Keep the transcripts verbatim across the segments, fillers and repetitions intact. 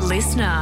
Listener.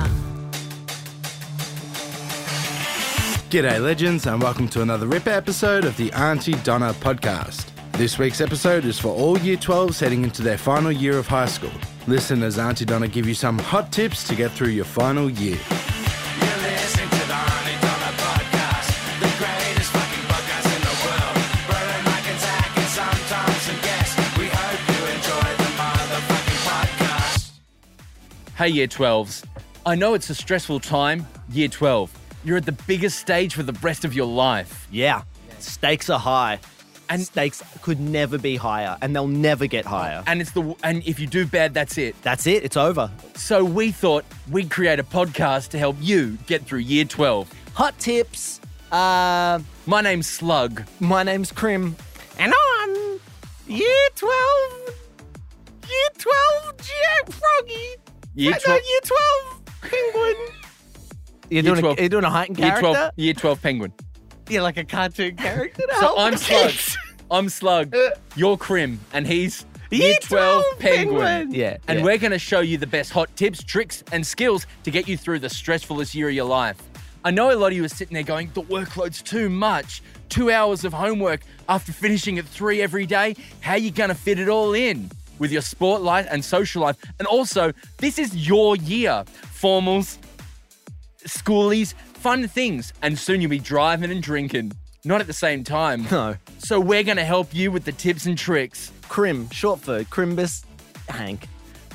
G'day legends and welcome to another Ripper episode of the Auntie Donna podcast. This week's episode is for all Year twelves heading into their final year of high school. Listen as Auntie Donna give you some hot tips to get through your final year. You're listening to the Auntie Donna podcast, the greatest fucking podcast in the world. Brother Mike and Zach and sometimes some guests. We hope you enjoy the motherfucking podcast. Hey Year twelves, I know it's a stressful time, Year twelve. You're at the biggest stage for the rest of your life. Yeah, stakes are high. And Stakes could never be higher, and they'll never get higher. and it's the and if you do bad, that's it. That's it, it's over. So we thought we'd create a podcast to help you get through Year twelve. Hot tips. Uh, My name's Slug. my name's Krim. And I'm year twelve. Year twelve, Jack Froggy. Year No, twelve. year twelve, Penguin. You're Year doing, a, twelve. you're doing a heightened Year character? twelve. Year twelve Penguin. You're like a cartoon character. to So help I'm the Slug. kids. I'm Slug. You're Krim, and he's Year Year twelve twelve Penguin. Penguin. Yeah, And yeah. we're going to show you the best hot tips, tricks, and skills to get you through the stressfulest year of your life. I know a lot of you are sitting there going, the workload's too much. Two hours of homework after finishing at three every day. How are you going to fit it all in with your sport life and social life? And also, this is your year. Formals, schoolies, fun things. And soon you'll be driving and drinking. Not at the same time. No. So we're going to help you with the tips and tricks. Krim, short for Crimbus Hank.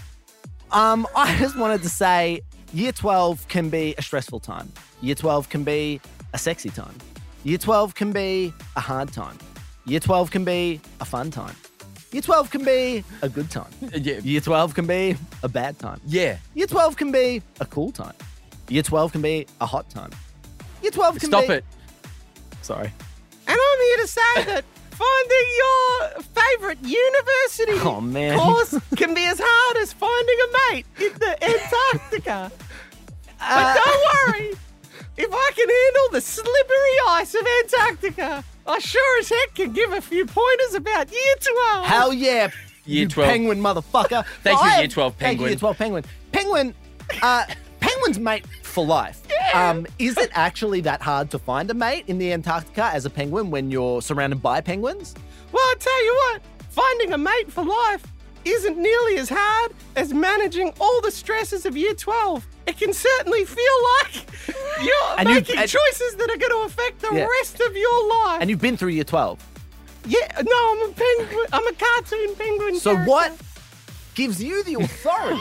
Um, I just wanted to say year twelve can be a stressful time. Year twelve can be a sexy time. Year twelve can be a hard time. Year twelve can be a fun time. Year twelve can be a good time. Yeah. Year twelve can be a bad time. Yeah. Year twelve can be a cool time. Year twelve can be a hot time. Year twelve can Stop be... it. Sorry. And I'm here to say that finding your favourite university Oh, man. course can be as hard as finding a mate in the Antarctica. but don't worry. If I can handle the slippery ice of Antarctica, I sure as heck can give a few pointers about year twelve. Hell yeah, Year you twelve. penguin motherfucker. Thank Well, you, I Year have- twelve Thank you, penguin. Year twelve penguin. Penguin, uh, penguin's mate for life. Um, is it actually that hard to find a mate in the Antarctica as a penguin when you're surrounded by penguins? Well, I'll tell you what, finding a mate for life isn't nearly as hard as managing all the stresses of year twelve. It can certainly feel like you're And you- making and- choices that are going to affect the Yeah. rest of your life. And you've been through year twelve. Yeah, no, I'm a penguin. I'm a cartoon penguin. So character. what gives you the authority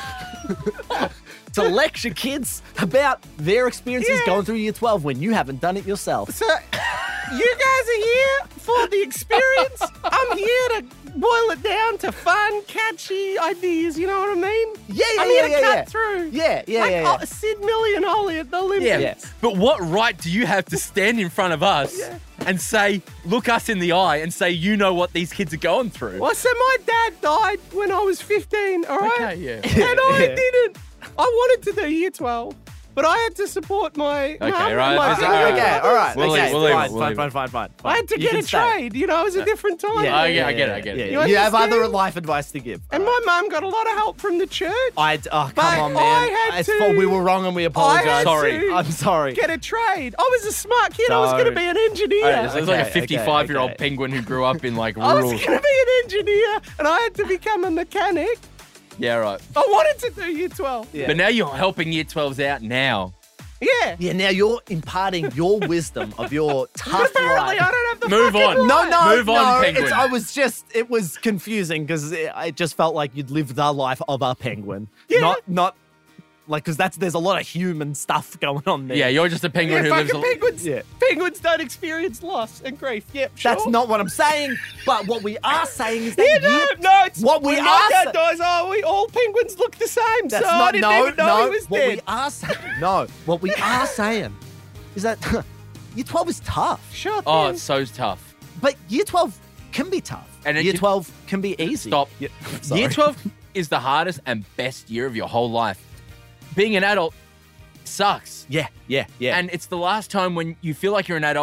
to lecture kids about their experiences Yeah. going through year twelve when you haven't done it yourself? So, you guys are here for the experience. I'm here to boil it down to fun, catchy ideas. You know what I mean? Yeah, yeah, I'm here yeah, to yeah, cut yeah. through. Yeah, yeah, like yeah, yeah. oh, Sid Millie and Ollie at the Yeah, Olympics. Yeah. but what right do you have to stand in front of us Yeah. and say, look us in the eye and say, you know what these kids are going through? Well, so my dad died when I was fifteen. All right. Okay, yeah. And I Yeah. didn't. I wanted to do year twelve, but I had to support my Okay, mum and right. my Is it- brother and Okay, all right. We'll okay, leave, we'll leave it, fine, we'll fine, leave fine, it. fine, fine, fine. I had to You get can a stay. trade. You know, it was a different time. Yeah, Oh, then. yeah, I get it, I get it. Yeah, You you have other understand? life advice to give. And my mum got a lot of help from the church. I, oh, But come on, man. I had It's to- fault. We were wrong and we I apologize. had Sorry. to I'm sorry. get a trade. I was a smart kid. I was going to Sorry. be an engineer. Oh, so it's like a Okay, fifty-five-year-old okay. penguin who grew up in like I was rural. going to be an engineer, and I had to become a mechanic. Yeah, right. I wanted to do year twelve. Yeah. But now you're helping year twelves out now. Yeah. Yeah, now you're imparting your wisdom of your But tough apparently, life. I don't have the Move fucking on. No, right. no, Move on, no. penguin. It's, I was just, it was confusing because it, it just felt like you'd lived the life of a penguin. Yeah. Not, not like, because that's, there's a lot of human stuff going on there. Yeah, you're just a penguin Yeah, who lives. fucking A- penguins. Yeah. Penguins don't experience loss and grief. Yep, sure. That's not what I'm saying. But what we are saying is that Yeah, no, year- no, it's what we when are my dad sa- dies. Oh, we all penguins look the same. That's so I not, didn't no, even know no. he was what dead. we are saying, no, what we are saying is that year twelve is tough. Sure oh, thing. it's so tough. But year twelve can be tough. And it year can- twelve can be easy. Stop. Yeah, sorry. Year twelve is the hardest and best year of your whole life. Being an adult sucks. Yeah, yeah, yeah. And it's the last time when you feel like you're an adult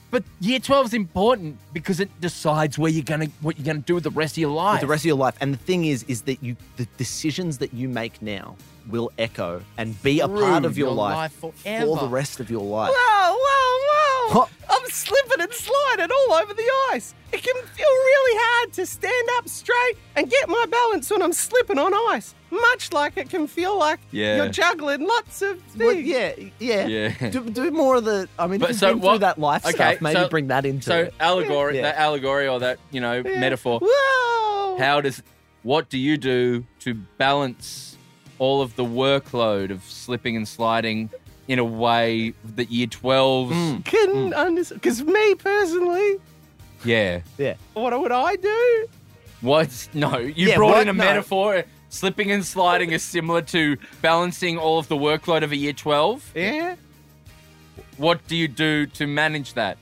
But year twelve is important because it decides where you're gonna what you're gonna do with the rest of your life. With the rest of your life. And the thing is, is that you the decisions that you make now will echo and be a part of your, your life, life forever. for the rest of your life. Whoa, whoa, whoa. What? I'm slipping and sliding all over the ice. It can feel really hard to stand up straight and get my balance when I'm slipping on ice. Much like it can feel like Yeah. you're juggling lots of things. Well, yeah, yeah. Yeah. Do, do more of the. I mean, But if you've so been what- through that life okay, stuff, maybe so- bring that into So it. allegory, Yeah. that allegory or that you know Yeah. metaphor. Whoa. How does what do you do to balance all of the workload of slipping and sliding in a way that year twelves? Mm. Can understand? Because me personally, Yeah. Yeah. what would I do? What's no? You Yeah, brought what? in a No. metaphor. Slipping and sliding is similar to balancing all of the workload of a year twelve. Yeah. What do you do to manage that?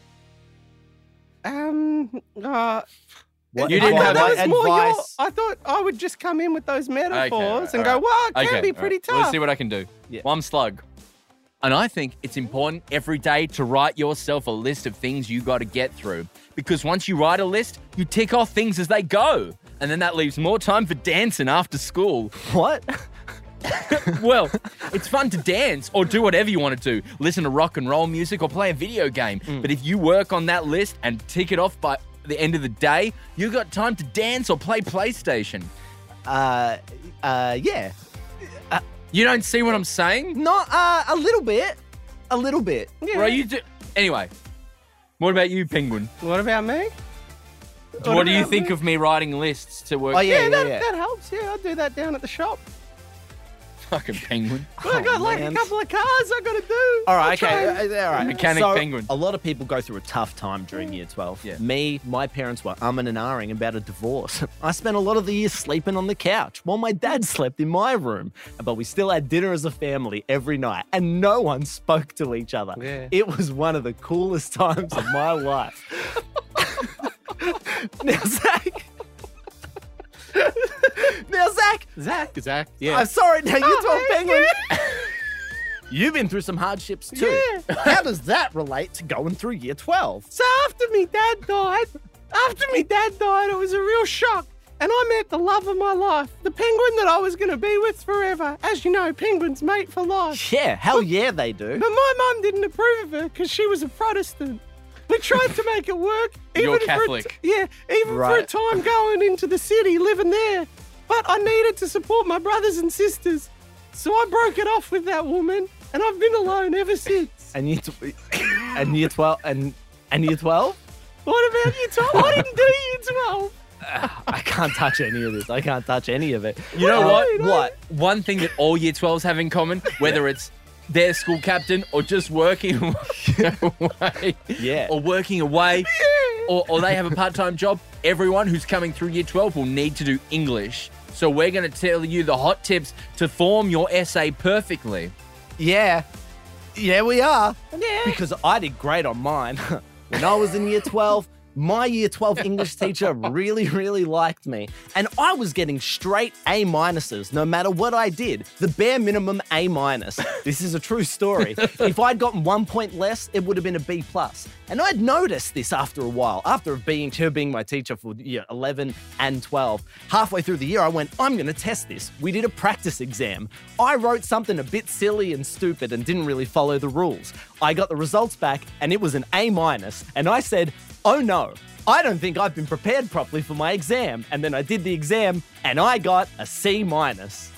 Um. Uh, What You didn't I have thought that like was more your, advice? I thought I would just come in with those metaphors and go, alright. well, it can Okay, be all pretty right. tough. Let's see what I can do. Yeah. One slug. And I think it's important every day to write yourself a list of things you got to get through. Because once you write a list, you tick off things as they go. And then that leaves more time for dancing after school. What? Well, it's fun to dance or do whatever you want to do. Listen to rock and roll music or play a video game. Mm. But if you work on that list and tick it off by the end of the day, you got time to dance or play PlayStation. Uh, uh, yeah. You don't see what I'm saying? Not uh, a little bit. A little bit. Yeah. Bro, you do. Anyway, what about you, Penguin? What about me? What, do you about think me? of me writing lists to work? Oh yeah, Yeah, yeah, that, yeah. that helps. Yeah, I'll do that down at the shop. Fucking Penguin. Well, I got Oh, like man. a couple of cars I got to do. All I'll right, try okay, and- uh, all right. Mechanic so, penguin. A lot of people go through a tough time during year twelve. Yeah. Me, my parents were umming and ahhing about a divorce. I spent a lot of the year sleeping on the couch while my dad slept in my room. But we still had dinner as a family every night, and no one spoke to each other. Yeah. It was one of the coolest times of my life. Now, Zach. now, Zach. Zach. Zach, I'm sorry. Now, you Oh, twelve heck penguin. You've been through some hardships too. Yeah. How does that relate to going through year twelve? So after me dad died, after me dad died, it was a real shock. And I met the love of my life, the penguin that I was going to be with forever. As you know, penguins mate for life. Yeah, hell yeah, they do. But my mum didn't approve of her because she was a Protestant. We tried to make it work. You're for a Catholic. t- yeah, even for a Right. time going into the city, living there. But I needed to support my brothers and sisters. So I broke it off with that woman, and I've been alone ever since. And year, tw- and year twelve, and and year twelve. What about you, Tom? I didn't do year twelve. I can't touch any of this. I can't touch any of it. You know Um, what? What? One thing that all year twelves have in common, whether it's their school captain or just working away, Yeah. or working away, or, or they have a part-time job, everyone who's coming through year twelve will need to do English. So we're going to tell you the hot tips to form your essay perfectly. Yeah. Yeah, we are. Yeah. Because I did great on mine. When I was in year twelve, my year twelve English teacher really, really liked me. And I was getting straight A minuses no matter what I did. The bare minimum A minus. This is a true story. If I'd gotten one point less, it would have been a B plus. And I'd noticed this after a while, after being her being my teacher for year eleven and twelve. Halfway through the year, I went, I'm going to test this. We did a practice exam. I wrote something a bit silly and stupid and didn't really follow the rules. I got the results back and it was an A minus. And I said, oh no, I don't think I've been prepared properly for my exam. And then I did the exam and I got a C minus.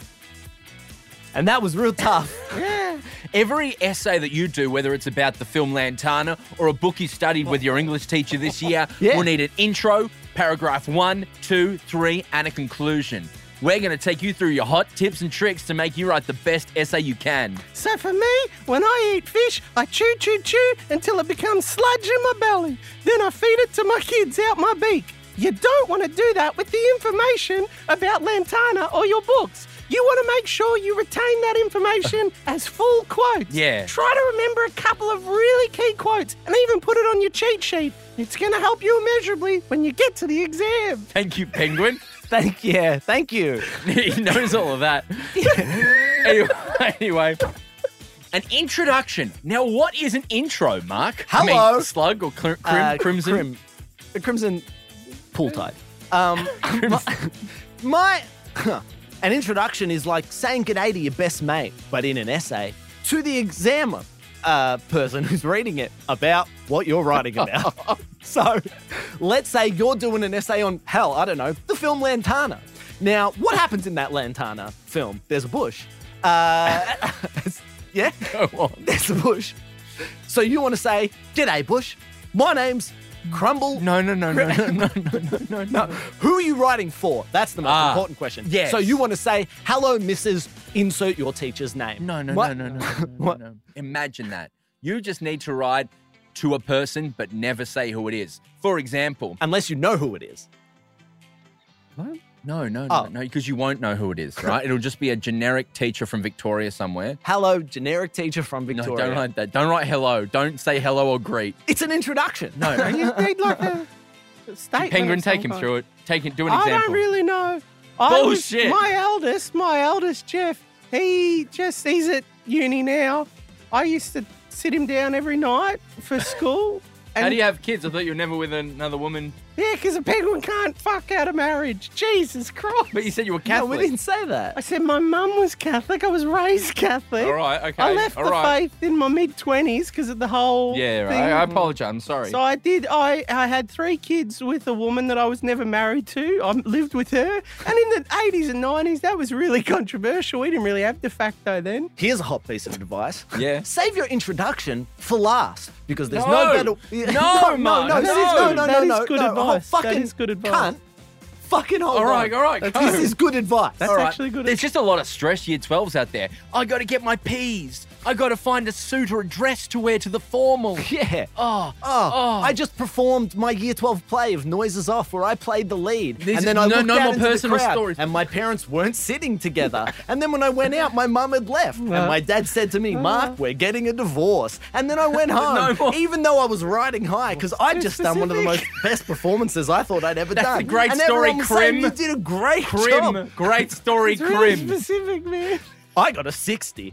And that was real tough. Yeah. Every essay that you do, whether it's about the film Lantana or a book you studied with your English teacher this year, Yeah. will need an intro, paragraph one, two, three, and a conclusion. We're going to take you through your hot tips and tricks to make you write the best essay you can. So for me, when I eat fish, I chew, chew, chew until it becomes sludge in my belly. Then I feed it to my kids out my beak. You don't want to do that with the information about Lantana or your books. You want to make sure you retain that information as full quotes. Yeah. Try to remember a couple of really key quotes and even put it on your cheat sheet. It's going to help you immeasurably when you get to the exam. Thank you, Penguin. Thank you. Thank you. He knows all of that. anyway, anyway, An introduction. Now, what is an intro, Mark? Hello. I mean, slug or cr- crim- Uh, crimson? Crim, uh, crimson pool tide. Um, my, my an introduction is like saying g'day to your best mate, but in an essay to the examiner uh, person who's reading it about what you're writing about. So, let's say you're doing an essay on hell, I don't know, the film Lantana. Now, what happens in that Lantana film? There's a bush. Uh, yeah, Go on. there's a bush. So you want to say, g'day, bush. My name's Crumble. No, no, no, no, no, no, no, no, no, No, who are you writing for? That's the most Ah, important question. yes. So you want to say, hello, Missus Insert your teacher's name. No, no, What? no, no, no, no, no, What? no. Imagine that. You just need to write to a person, but never say who it is. For example, Unless you know who it is. no, no, no, Oh. no, because you won't know who it is, right? It'll just be a generic teacher from Victoria somewhere. Hello, generic teacher from No, Victoria. don't write that. Don't write hello. Don't say hello or greet. It's an introduction. No, You need like a, a statement. Penguin, of take some him kind. through it. Take it. Do an I example. don't really know. I was- Bullshit. my eldest, my eldest Jeff, he just he's at uni now. I used to sit him down every night for school. And How do you have kids? I thought you were never with another woman. Yeah, because a penguin can't fuck out of marriage. Jesus Christ. But you said you were No, Catholic. we didn't say that. I said my mum was Catholic. I was raised Catholic. All right, okay. I left all the right. faith in my mid twenties because of the whole Yeah, thing. right. I apologize. I'm sorry. So I did. I, I had three kids with a woman that I was never married to. I lived with her, and in the eighties and nineties, that was really controversial. We didn't really have de facto then. Here's a hot piece of advice. Yeah. Save your introduction for last because there's No. no, better. No, no, no, Mark, no, no. that is- no, no, That no, is no, good no. advice. Oh, That fucking is good advice. Cunt. Fucking hold All right, on. all right, This go. is good advice. That's All right. actually good. There's just a lot of stress year twelves out there. I got to get my P's. I got to find a suit or a dress to wear to the formal. Yeah. Oh, Oh, oh. I just performed my year twelve play of Noises Off where I played the lead. These- and then I no- looked no out more into the personal crowd, stories. and my parents weren't sitting together. And then when I went out, my mum had left. And my dad said to me, Mark, we're getting a divorce. And then I went home, No more. even though I was riding high, because I'd Too just done one of the most specific. best performances I thought I'd ever That's done. a great and story, everyone was saying, Krim. You did a great Crim. job. Great story, It's really Crim. specific, man. I got a sixty.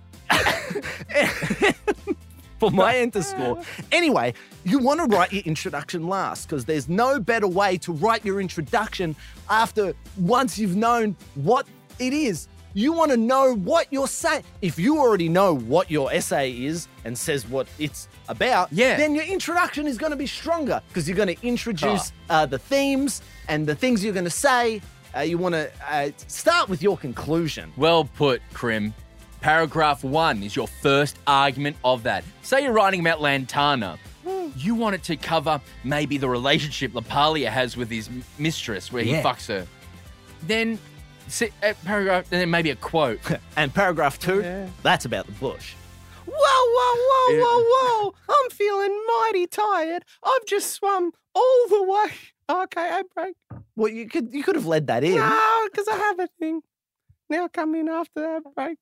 For my enter score. Anyway, you want to write your introduction last because there's no better way to write your introduction after once you've known what it is. You want to know what you're saying. If you already know what your essay is and says what it's about, Yeah. then your introduction is going to be stronger because you're going to introduce uh, the themes and the things you're going to say. Uh, you want to uh, start with your conclusion. Well put, Crim. Paragraph one is your first argument of that. Say you're writing about Lantana. You want it to cover maybe the relationship Lapalia has with his m- mistress where Yeah. he fucks her. Then, si- uh, paragraph, then maybe a quote. And paragraph two, Yeah. that's about the bush. Whoa, whoa, whoa, Yeah. whoa, whoa. I'm feeling mighty tired. I've just swum all the way. Okay, I break. Well, you could you could have led that in. No, because I have a thing. Now come in after that break.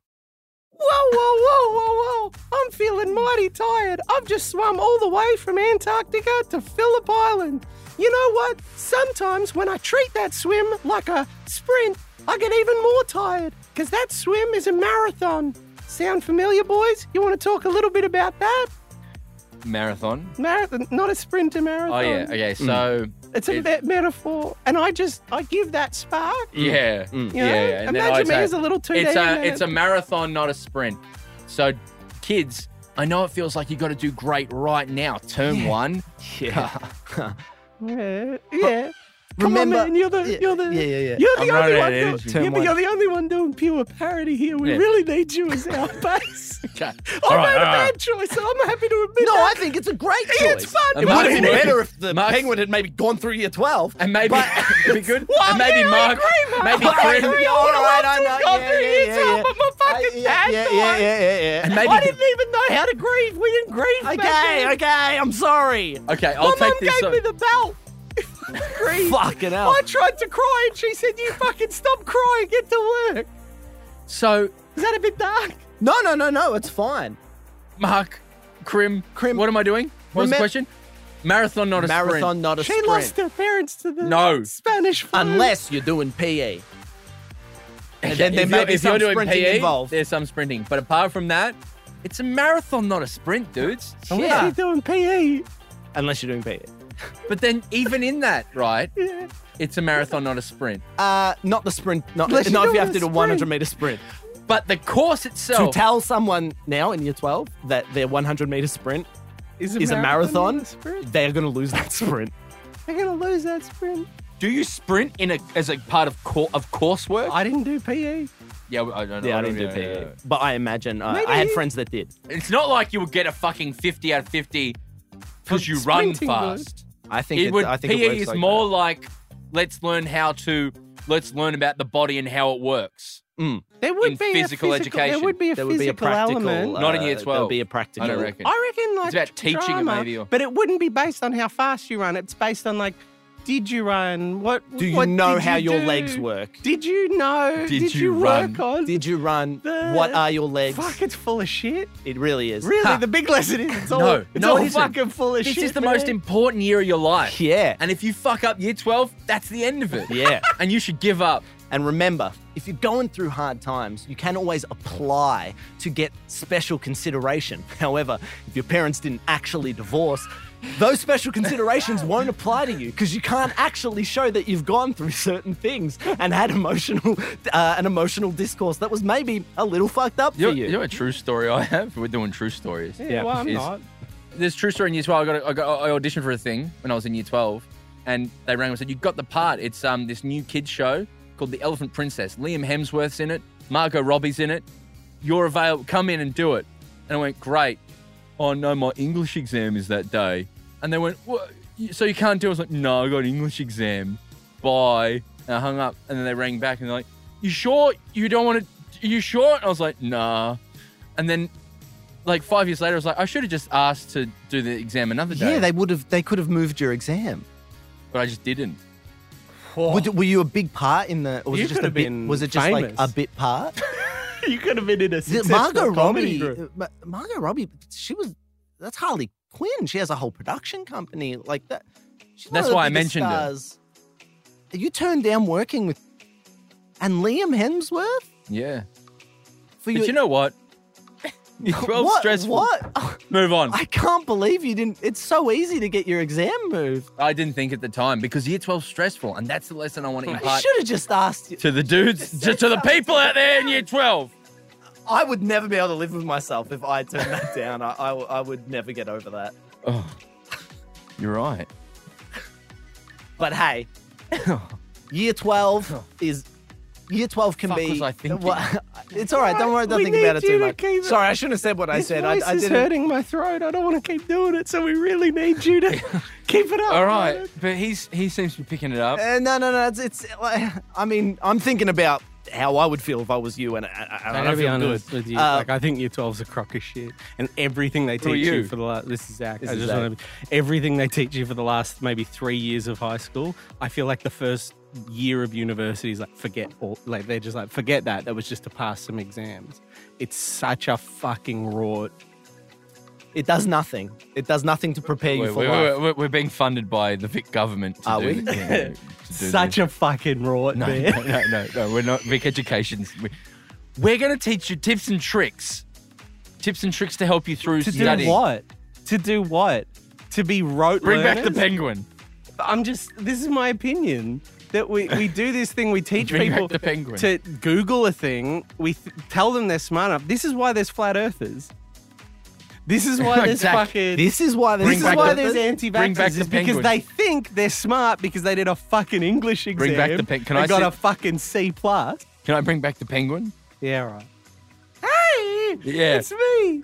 Whoa, whoa, whoa, whoa, whoa. I'm feeling mighty tired. I've just swum all the way from Antarctica to Phillip Island. You know what? Sometimes when I treat that swim like a sprint, I get even more tired because that swim is a marathon. Sound familiar, boys? You want to talk a little bit about that? Marathon. Marathon, not a sprint, a marathon. Oh, yeah. Okay, so. It's a it- me- metaphor, and I just I give that spark. Yeah. You know? Yeah, yeah. And then Imagine I'd me say, as a little two It's D a, man. it's a marathon, not a sprint. So, kids, I know it feels like you got to do great right now. Term one. Yeah. Yeah, yeah. Come Remember- on, man. You're the, yeah, you're the, yeah, yeah, yeah. You're the I'm only running one. out of Doing, energy. Turn yeah, but one. you're the only one doing pure parody here. We Yeah. really need you as our base. Okay. I All right, made a all right. bad choice, and I'm happy to admit No, I that. think it's a great choice. It's fun. It Mark- would have been Mark- better if the Mark- penguin had maybe gone through year twelve. And maybe it'd be good. Well, and maybe yeah, I Mark, agree, Mark. maybe I Crim, agree. Yeah, all I would right, love I to know. have gone Yeah, through yeah, year yeah, twelve, yeah. but my fucking yeah, dad yeah, died. yeah, yeah, yeah, yeah. and maybe. I didn't even know how to grieve. We didn't grieve. back Okay, then. okay, I'm sorry. Okay, I'll My take mum this. gave on- me the belt. Grieve. Fucking hell. I tried to cry, and she said, "You fucking stop crying. Get to work." So, Is that a bit dark? No, no, no, no, it's fine. Mark, Crim, Crim- what am I doing? What was the Remem- question? Marathon, not a Marathon, sprint. not a She sprint. lost her parents to the No. Spanish flu. Unless you're doing P E. And then there if may you're, be if you're some doing sprinting P E, involved. there's some sprinting. But apart from that, it's a marathon, not a sprint, dudes. Unless Yeah. you're doing P E. Unless you're doing P E. But then even in that, right, it's a marathon, not a sprint. Uh, not the sprint. Not, Unless not you're if you doing have to a do a one hundred sprint. meter sprint. But the course To itself, tell someone now in year twelve that their one hundred meter sprint Is is a marathon, not a sprint? they're going to lose that sprint. They're going to lose that sprint. do you sprint in a as a part of cor- of coursework? I didn't do P E. yeah, I don't know. Yeah, I didn't do yeah, P E. yeah, yeah. But I imagine uh, Maybe- I had friends that did. It's not like you would get a fucking fifty out of fifty because you run Sprinting fast. I think It it, would, I think P E it works is like more that. like let's learn how to let's learn about the body and how it works. There would In be physical a physical education. There would be a There physical would be a practical. element. uh, Not in year There'll twelve. be a practical. I don't reckon. I reckon like It's about teaching it drama, maybe, or- but it wouldn't be based on how fast you run. It's based on like, did you run? What Do you what know did how you your do? legs work? Did you know? Did you, you run? work on? Did you run? The- What are your legs? Fuck, it's full of shit. It really is. Really, Ha. the big lesson is it's all, No, it's no, all it isn't. fucking full of This shit. is the man. most important year of your life. Yeah. And if you fuck up year twelve, that's the end of it. Yeah. And you should give up. And remember, if you're going through hard times, you can always apply to get special consideration. However, if your parents didn't actually divorce, those special considerations won't apply to you because you can't actually show that you've gone through certain things and had emotional, uh, an emotional discourse that was maybe a little fucked up You know, for you. you know a true story I have? We're doing true stories. Yeah, Yeah, well, I'm is- not. There's a true story in year twelve. I got, a, I got I auditioned for a thing when I was in year twelve, and they rang and said, "You got the part. It's um this new kids show called The Elephant Princess. Liam Hemsworth's in it. Margot Robbie's in it. You're available. Come in and do it." And I went, "Great." "Oh no, my English exam is that day." And they went, "What? So you can't do it?" I was like, "No, I got an English exam. Bye." And I hung up, and then they rang back and they're like, "You sure you don't want to? Are you sure?" And I was like, "Nah." And then, like five years later, I was like, I should have just asked to do the exam another day. Yeah, they would have. They could have moved your exam. but I just didn't. Would, were you a big part in the? Or was You it just could a have bit? been Was it just famous. like a bit part? You could have been in a Is it successful Margot comedy Robbie. group. uh, Ma- Margot Robbie. She was. That's Harley Quinn. She has a whole production company like that. She's one That's of the why I biggest mentioned it. stars. You turned down working with, and Liam Hemsworth Yeah. for But you know what? Year twelve what? stressful. What? Oh, Move on. I can't believe you didn't. It's so easy to get your exam moved. I didn't think at the time because year twelve stressful, and that's the lesson I want to I impart should have just asked you. to the dudes, to, to the people out there in year twelve. I would never be able to live with myself if I turned that down. I, I, I would never get over that. Oh, you're right. But hey, year twelve is year twelve can Fuck be. was I thinking? What- it's all right. Don't worry. Don't We think about it need too you to much. keep it- Sorry, I shouldn't have said what I This said. voice I, I is didn't. hurting my throat. I don't want to keep doing it, so we really need you to keep it up. All right, but he's he seems to be picking it up. Uh, no, no, no. It's. it's like, I mean, I'm thinking about how I would feel if I was you, and I, I, I I'm don't gonna be feel honest good. with you. Uh, like, I think year twelve's a crock of shit, and everything they Who are teach you? you? for the last. This is Zach. This I is just Zach. want to. Everything they teach you for the last maybe three years of high school. I feel like the first year of university is like forget all. Like they're just like forget that. That was just to pass some exams. It's such a fucking rort. It does nothing. It does nothing to prepare you We're, for we're, life. we're, we're being funded by the Vic government. To Are do, we? yeah, to do Such this. a fucking rort, No, man. no, no, no, no, we're not Vic Education's. we- We're going to teach you tips and tricks. Tips and tricks to help you through To studying. do what? To do what? To be rote Bring back the learners? penguin. I'm just, this is my opinion, that we, we do this thing, we teach Bring back people the penguin. to Google a thing, we th- tell them they're smart enough. This is why there's flat earthers. This is why there's Exactly. fucking... This is why. This This is back why the- there's bring back anti-vaxxers, the is because penguin. they think they're smart because they did a fucking English exam. Bring back the pen- can and I got see- a fucking C plus. Can I bring back the penguin? Yeah, right. Hey, Yeah. it's me.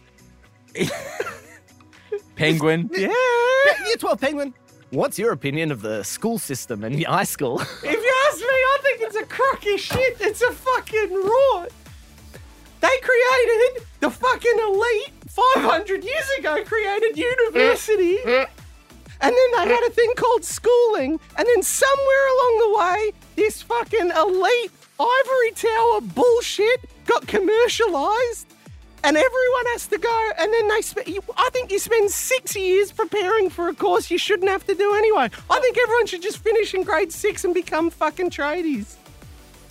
Penguin. Yeah. Year twelve penguin. What's your opinion of the school system and the high school? If you ask me, I think it's a crocky shit. It's a fucking rot. They created the fucking elite five hundred years ago, created university. And then they had a thing called schooling. And then somewhere along the way, this fucking elite ivory tower bullshit got commercialized. And everyone has to go. And then they spend, I think you spend six years preparing for a course you shouldn't have to do anyway. I think everyone should just finish in grade six and become fucking tradies.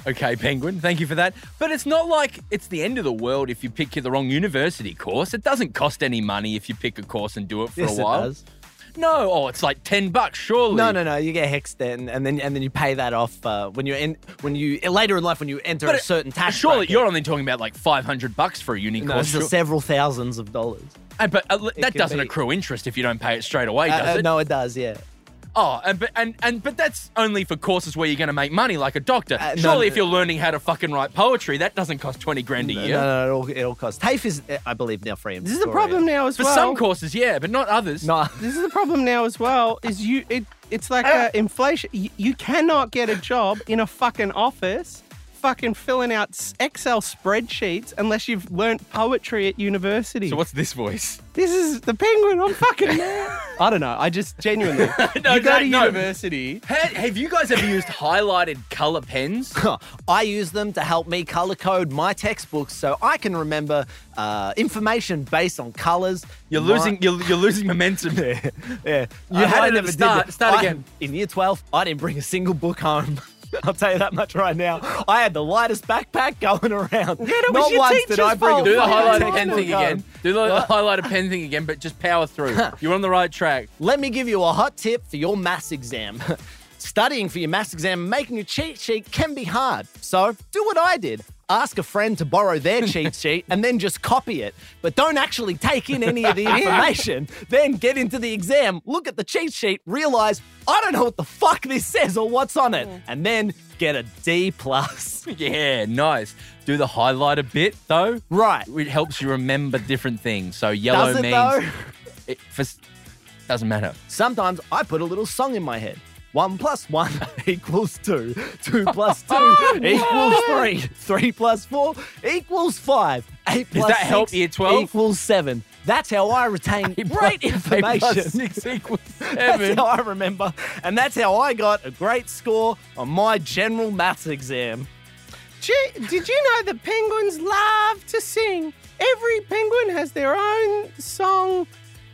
Okay, Penguin, thank you for that. But it's not like it's the end of the world if you pick the wrong university course. It doesn't cost any money if you pick a course and do it for Yes, a while. it does. No, oh, it's like ten bucks, surely. No, no, no. You get hexed then, and then and then you pay that off uh, when you in when you later in life when you enter But a it- certain tax. Surely bracket. you're only talking about like five hundred bucks for a uni No, course. it's just Sure. several thousands of dollars. Uh, but uh, that can doesn't be- accrue interest if you don't pay it straight away, Uh, does uh, it? no, it does. Yeah. Oh, and but and, and but that's only for courses where you're going to make money, like a doctor. Uh, no, Surely, no. if you're learning how to fucking write poetry, that doesn't cost twenty grand a No, year. no, no, it all, it all costs. TAFE is, uh, I believe, now free. in This is the Victoria. problem now as For well. some courses, yeah, but not others. No, This is the problem now as well. Is you? It, it's like uh, inflation. You, you cannot get a job in a fucking office, fucking filling out s- Excel spreadsheets unless you've learnt poetry at university. So what's this voice? This is the Penguin. I'm fucking mad. I don't know. I just genuinely. No, you go Zach, to no. university. Ha- have you guys ever used highlighted color pens? I use them to help me color code my textbooks so I can remember uh, information based on colors. You're My- losing. You're, you're losing momentum. Yeah, you I had might it never did start- that. start I- again. In year twelve, I didn't bring a single book home. I'll tell you that much right now. I had the lightest backpack going around. Yeah, it was Not your once did teacher's I bring a fault. Do the fucking highlighted textbook pen thing home. again. Do the highlighted pen thing again, but just power through. You're on the right track. Let me give you a hot tip for your maths exam. Studying for your maths exam and making a cheat sheet can be hard. So do what I did. Ask a friend to borrow their cheat sheet and then just copy it. But don't actually take in any of the information. Then get into the exam, look at the cheat sheet, realize, I don't know what the fuck this says or what's on it. And then get a D plus. Yeah, nice. Do the highlighter bit though. Right. It helps you remember different things. So yellow Does it means though? it for, doesn't matter. Sometimes I put a little song in my head. One plus one equals two. Two plus two equals three. Three plus four equals five. Eight plus that help six year twelve? equals seven. That's how I retain Eight great plus- eight information. plus six equals That's seven. how I remember. And that's how I got a great score on my general maths exam. Gee, did you know that penguins love to sing? Every penguin has their own song.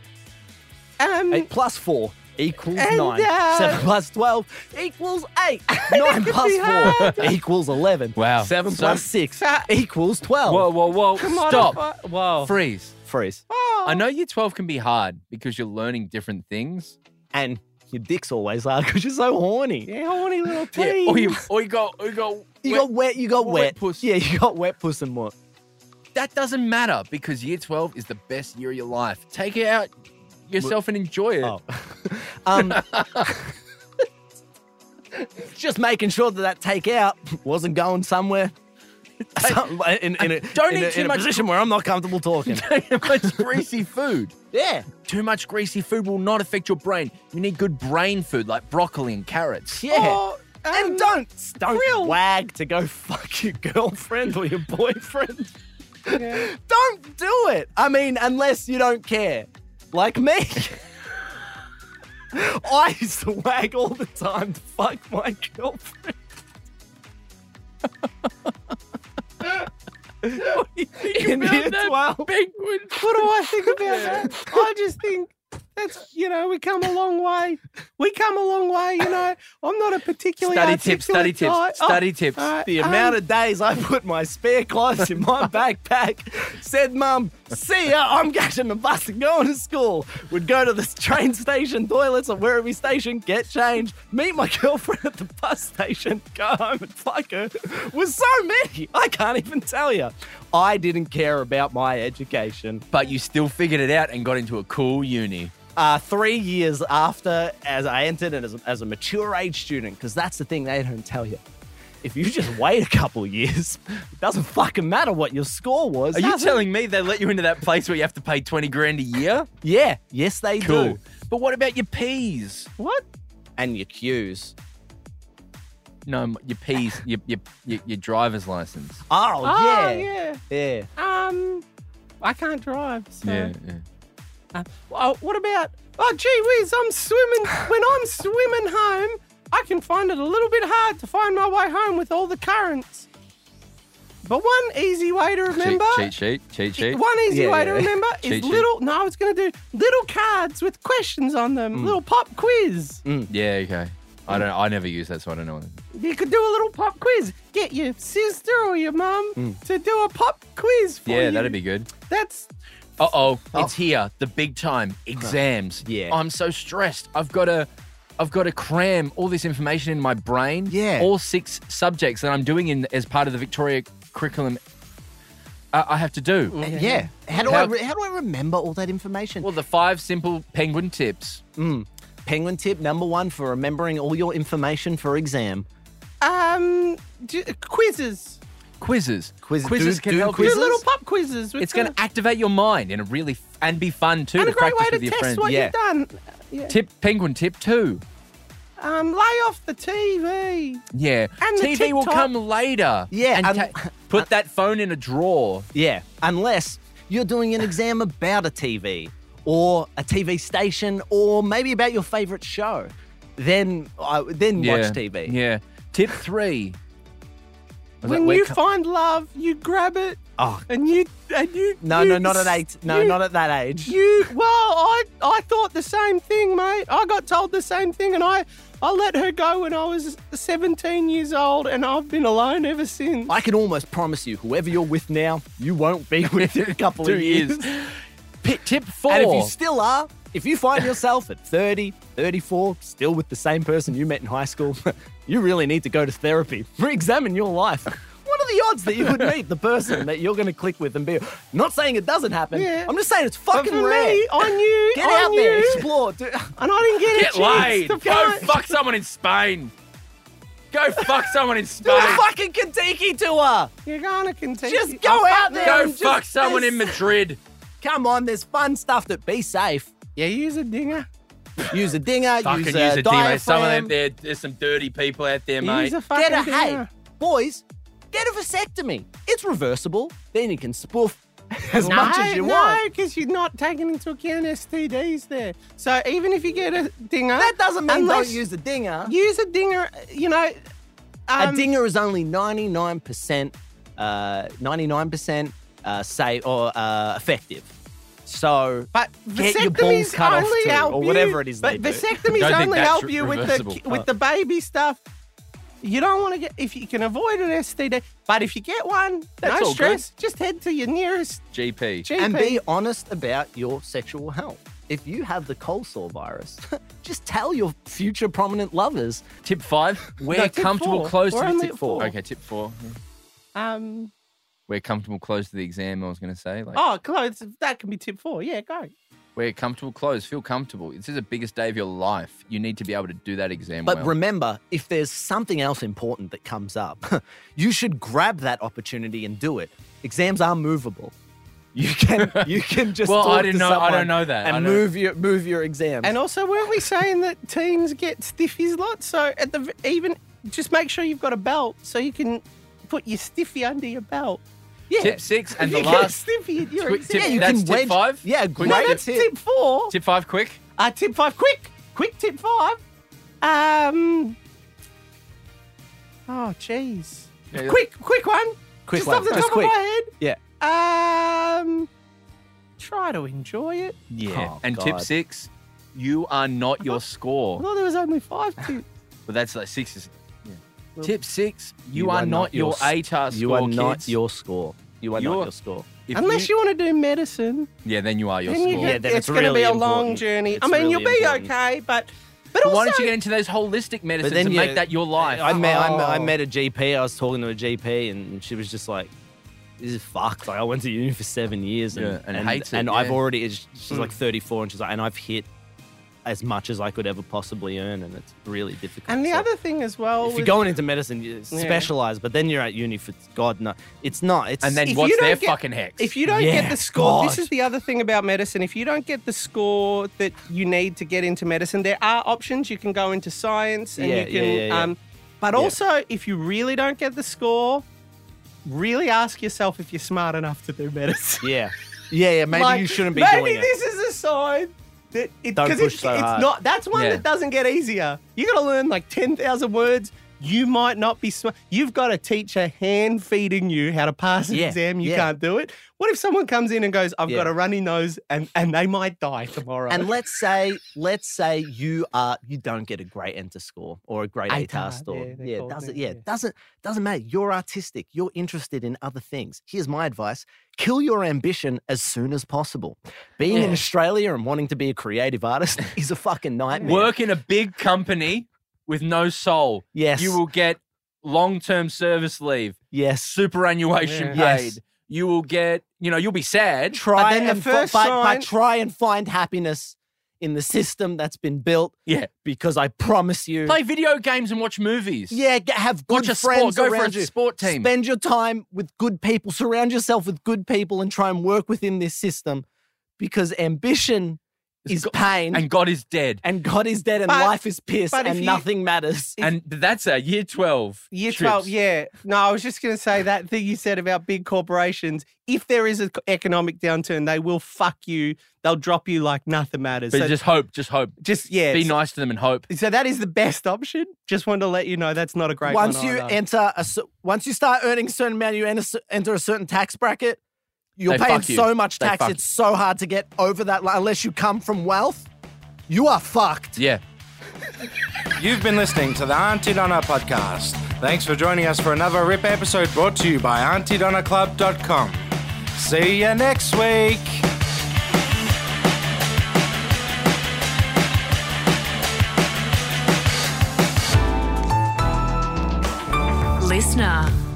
Um, Eight plus four equals And, nine. uh, Seven plus twelve equals eight. Nine could plus be four hard. equals eleven. Wow. Seven So- plus six Uh, equals twelve. Whoa, whoa, whoa! Come on, Stop. I- whoa. Freeze. Freeze. Oh. I know year twelve can be hard because you're learning different things. And your dick's always hard because you're so horny. Yeah, horny little Yeah. teeth. Or you, or you got, or you got. You wet- got wet, you got wet wet. puss. Yeah, you got wet puss and what? That doesn't matter because year twelve is the best year of your life. Take it out yourself and enjoy it. Oh. um, just making sure that that takeout wasn't going somewhere. Some, in, in, a, Don't in, eat a, too in a much- position where I'm not comfortable talking. Too much greasy food. Yeah. Too much greasy food will not affect your brain. You need good brain food like broccoli and carrots. Yeah. Oh, um, and don't don't real- wag to go fuck your girlfriend or your boyfriend. Yeah. Don't do it. I mean, unless you don't care. Like me. I used to wag all the time to fuck my girlfriend. In year twelve. Penguin. What do I think about that? I just think that's, you know, we come a long way. We come a long way, you know. I'm not a particularly Study tips, study articulate guy. tips, study tips. all right, The um, amount of days I put my spare clothes in my backpack, said, Mum, see ya, I'm catching the bus and going to school. Would go to the train station, toilets, or wherever station, get changed, meet my girlfriend at the bus station, go home and fuck her. Was so many. I can't even tell you. I didn't care about my education. But you still figured it out and got into a cool uni. Uh, three years after, as I entered and as a, as a mature age student, because that's the thing they don't tell you. If you just wait a couple of years, it doesn't fucking matter what your score was. Are you Doesn't- telling me they let you into that place where you have to pay twenty grand a year? Yeah, yes they Cool. do. But what about your P's? What? And your Qs. No, m- your P's, your, your, your, your driver's license. Oh, Oh, yeah. yeah. Yeah. Um, I can't drive, so. yeah. Uh, well, what about? Oh, gee whiz! I'm swimming. When I'm swimming home, I can find it a little bit hard to find my way home with all the currents. But one easy way to remember. Cheat, cheat sheet, cheat sheet. One easy Yeah, way to yeah. remember is Cheat sheet. little. No, I was going to do little cards with questions on them. Mm. Little pop quiz. Yeah, okay. I don't. I never use that, so I don't know. You could do a little pop quiz. Get your sister or your mum to do a pop quiz for you. Yeah, that'd be good. That's Uh oh, it's here. The big time exams. Yeah. I'm so stressed. I've got to, I've got to cram all this information in my brain. Yeah. All six subjects that I'm doing in as part of the Victoria curriculum. Uh, I have to do. yeah. How do How- I re- how do I remember all that information? Well, the five simple penguin tips. Penguin tip number one for remembering all your information for exam. um j- quizzes. Quizzes. Quizzes. Quizzes Do- can do help Do you. quizzes? little pop quizzes. With It's going the- to activate your mind in a really f- and be fun too and to a great practice way to with your test friends. what Yeah. you've done. Yeah. Tip penguin tip two. Um, lay off the T V. Yeah. And the T V will TikTok. come later. Yeah, And and- ta- put that phone in a drawer. Yeah, unless you're doing an exam about a T V or a T V station or maybe about your favourite show. Then, uh, then Yeah. watch T V. Yeah. Tip three. Was that When where you co- find love, you grab it Oh and you and you. no, you no, not at s- eight. No, you- not at that age. You well, I I thought the same thing, mate. I got told the same thing, and I I let her go when I was seventeen years old, and I've been alone ever since. I can almost promise you, whoever you're with now, you won't be with in a couple Two of years. years. Pi- tip four. And if you still are, if you find yourself at thirty, thirty-four, still with the same person you met in high school, you really need to go to therapy. Re-examine your life. What are the odds that you would meet the person that you're going to click with and be? Not saying it doesn't happen. Yeah. I'm just saying it's But fucking for rare. me, I knew. Get I out knew, there, explore. Do- and I didn't get, Get a chance laid. to Go find- fuck someone in Spain. Go fuck someone in Do Spain. a fucking Kentucky tour. You're gonna continue. Just go Oh, fuck out no. there. Go and just- fuck someone in there's- Madrid. Come on, there's fun stuff that be safe. Yeah, use a dinger. Use a dinger, Fucking use use a, a D, mate. Some of diaphragm. them, there, there's some dirty people out there, mate. Use a fucking Get a, hey, dinger. boys, get a vasectomy. It's reversible. Then you can spoof as No, much as you no, want. because you're not taking into account S T Ds there. So even if you get a dinger, That doesn't mean unless- don't use a dinger. use a dinger. You know, um, a dinger is only ninety-nine percent, uh, ninety-nine percent uh, say or uh, effective. So, But get your vasectomies balls cut off only too, help or you- whatever it is But they do. vasectomies Don't think only that's help you with the reversible. with the baby stuff. You don't want to get if you can avoid an S T D. But if you get one, That's no all stress. Just head to your nearest G P. G P. and be honest about your sexual health. If you have the cold sore virus, just tell your future prominent lovers. Tip five. Wear No, tip comfortable four. clothes We're to only tip at four. four. Okay, tip four. um. Wear comfortable clothes to the exam. I was going to say, like, Oh, clothes. That can be tip four. Yeah, go. wear comfortable clothes. Feel comfortable. This is the biggest day of your life. You need to be able to do that exam But well. remember, if there's something else important that comes up, you should grab that opportunity and do it. Exams are movable. You can you can just Well, talk I didn't to know- I someone don't know that. I and don't- move your move your exams. And also, weren't we saying that teens get stiffies lots? So at the even just make sure you've got a belt so you can put your stiffy under your belt. yeah. Tip six and If the you get a last. stiffy at your Twi- exam. yeah, you that's can tip wedge. five? Yeah, Quick No, great that's tip. tip four. Tip five, quick. Uh, tip five, quick, quick tip five. Um. Oh, jeez. Yeah, yeah. Quick, quick one. Quick Just one. off the Just top quick. of my Yeah. head. Um. Try to enjoy it. Yeah. Oh, and tip God. six, you are not your I score. thought there was only five tips. But that's like six is. Yeah. Well, Tip six, you, are, not your s- A T A R score. You are not kids. your score. You are You're- not your score. If Unless you, want to do medicine, Yeah, then you are your then score. you Yeah, get, then it's, it's going to be really a long important. journey. It's I mean, really you'll be important. okay, but but But also why don't you get into those holistic medicines then and you- make that your life? I met, I, met, I Oh. met a G P. I was talking to a G P, and she was just like, "This is fucked." Like, I went to uni for seven years, and Yeah, and hates it, And I've yeah. already. it's- She's like thirty-four, and she's like, and I've hit as much as I could ever possibly earn, and it's really difficult. and the So other thing as well. if you're with- going into medicine, you specialize, but then you're at uni for God no, it's not. It's and then if what's you don't their get- fucking hex? If you don't Yeah, get the score, this God. is the other thing about medicine. If you don't get the score that you need to get into medicine, there are options. You can go into science, and Yeah, you can. yeah, yeah, yeah. Um, but Yeah. also, if you really don't get the score, really ask yourself if you're smart enough to do medicine. yeah, yeah, yeah. Maybe Like, you shouldn't be maybe doing it. this is a sign that it, Don't 'cause push it's, so it's hard. not. That's one Yeah. that doesn't get easier. You got to learn like ten thousand words. You might not be smart. You've got a teacher hand feeding you how to pass an Yeah, exam. You yeah. can't do it. What if someone comes in and goes, I've Yeah. got a runny nose and, and they might die tomorrow? And let's say, let's say you are you don't get a great enter score or a great A A T A TAR, R score. yeah, they're Yeah, called doesn't now, yeah, yeah. doesn't doesn't matter. You're artistic. You're interested in other things. Here's my advice: kill your ambition as soon as possible. Being in Yeah. Australia and wanting to be a creative artist is a fucking nightmare. Work in a big company with no soul. Yes. You will get long-term service leave, Yes. superannuation Yeah. paid. Yes. You will get, you know, you'll be sad. Try then the and fi- first but, but sign- try and find happiness in the system that's been built. Yeah. Because I promise you, Play video games and watch movies. yeah, get, have good Watch a sport. friends Go for around a you. sport team. Spend your time with good people. Surround yourself with good people and try and work within this system, because ambition is go- pain, And God is dead. and God is dead, and But- life is piss, but if and you- nothing matters. And that's a year twelve. Year trips. twelve, yeah. No, I was just going to say that thing you said about big corporations. If there is an economic downturn, they will fuck you. They'll drop you like nothing matters. But So just hope, just hope. just, yeah. Be so, nice to them and hope. so that is the best option. Just wanted to let you know that's not a great Once one you either. enter a, cer- once you start earning a certain amount, you enter, enter a certain tax bracket. You're They paying fuck you. so much They tax; fuck it's so hard to get over that. li- Unless you come from wealth, you are fucked. Yeah. You've been listening to the Auntie Donna podcast. Thanks for joining us for another R I P episode brought to you by auntie donna club dot com. See you next week. Listener.